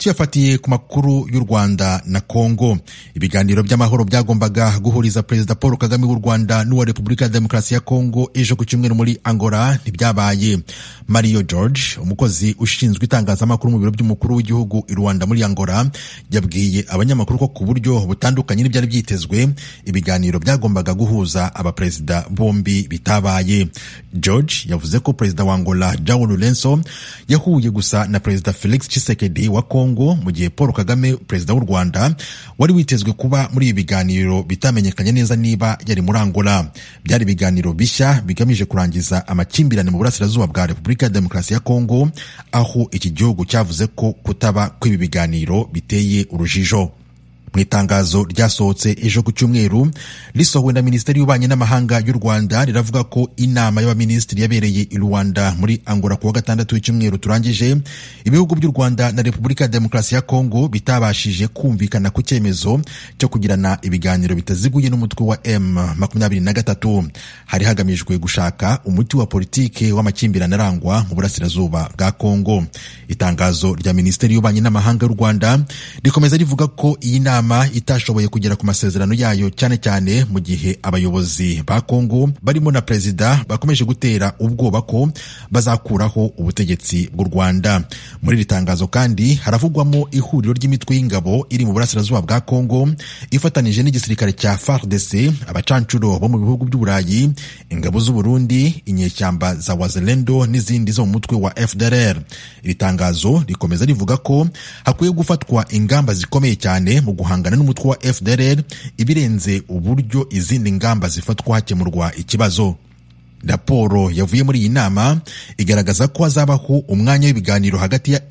tuyafatiye ku makuru y'u Rwanda na Kongo. Ibiganiro by'amahoro byagombaga guhuriza Perezida Paul Kagame w'u Rwanda n'uwa Repubulika ya Demokarasi ya Kongo ejo ku cyumweru muri Angola ntibyabaye. Mario George, umukozi ushinzwe itangazamakuru mu biro by'umukuru w'igihugu i Rwanda muri Angola, yabwiye abanyamakuru ko ku buryo butandukanye n'ibyari byitezwe ibiganiro byagombaga guhuza abaperezida bombi bitabaye. George yavuze ko Perezida wa Angola João Lourenço yahuye gusa na Perezida Felix Tshisekedi wa Kongo, mu gihe Paul Kagame Perezida w'u Rwanda wari witezwe kuba muri ibi biganiro bitamenyekanye neza niba yari muri Angola. Byari ibiganiro bishya bigamije kurangiza amakimbirane mu burasirazuba bwa Repubulika ya Demokarasi ya Kongo, aho iki gihugu cyavuze ko kutaba kw'ibi biganiro biteye urujijo. Mu itangazo ryasohotse ejo ku cyumweru risohowe na Minisiteri y'Ububanyi n'Amahanga y'u Rwanda, riravuga ko inama y'abaminisitiri yabereye i Rwanda muri Angola kuwa gatandatu w'icyumweru turangije, ibihugu by'u Rwanda na Repubulika ya Demokarasi ya Kongo bitabashije kumvikana ku cyemezo cyo kugirana ibiganiro bitaziguye n'umutwe wa M23. Hari hagamijwe gushaka umuti wa politike w'amakimbirane arangwa mu burasirazuba bwa Kongo. Itangazo rya Minisiteri y'Ububanyi n'Amahanga y'u Rwanda rikomeza rivuga ko iyi nama itashoboye kugera ku masezerano yayo, cyane cyane mu gihe abayobozi ba Kongo barimo na Perezida bakomeje gutera ubwoba ko bazakuraho ubutegetsi bw'u Rwanda. Muri iri tangazo kandi haravugwamo ihuriro ry'imitwe y'ingabo iri mu burasirazuba bwa Kongo ifatanije n'igisirikare cya FARDC, abacancuro bo mu bihugu by'Uburayi, ingabo z'u Burundi, inyeshyamba za Wazalendo n'izindi zo mu mutwe wa FDLR. Iri tangazo rikomeza rivuga ko hakwiye gufatwa ingamba zikomeye cyane mu guhangana n'umutwe wa FDLR, ibirenze uburyo izindi ngamba zifatwa hakemurwa ikibazo. Raporo yavuye muri iyi nama igaragaza ko hazabaho umwanya w'ibiganiro hagati ya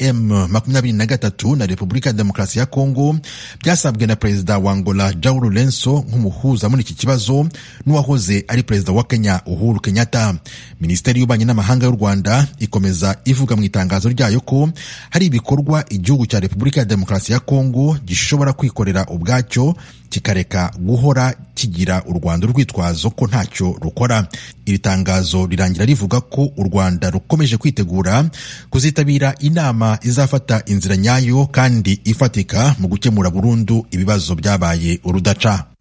M23 na Repubulika ya Demokarasi ya Kongo, byasabwe na Perezida wa Angola João Lourenço nk'umuhuza muri iki kibazo n'uwahoze ari Perezida wa Kenya Uhuru Kenyatta. Minisiteri y'Ububanyi n'Amahanga y'u Rwanda ikomeza ivuga mu itangazo ryayo ko hari ibikorwa igihugu cya Repubulika ya Demokarasi ya Kongo gishobora kwikorera ubwacyo kikareka guhora kigira u Rwanda urwitwazo ko ntacyo rukora. Iri tangazo rirangira rivuga ko u Rwanda rukomeje kwitegura kuzitabira inama izafata inzira nyayo kandi ifatika mu gukemura burundu ibibazo byabaye urudaca.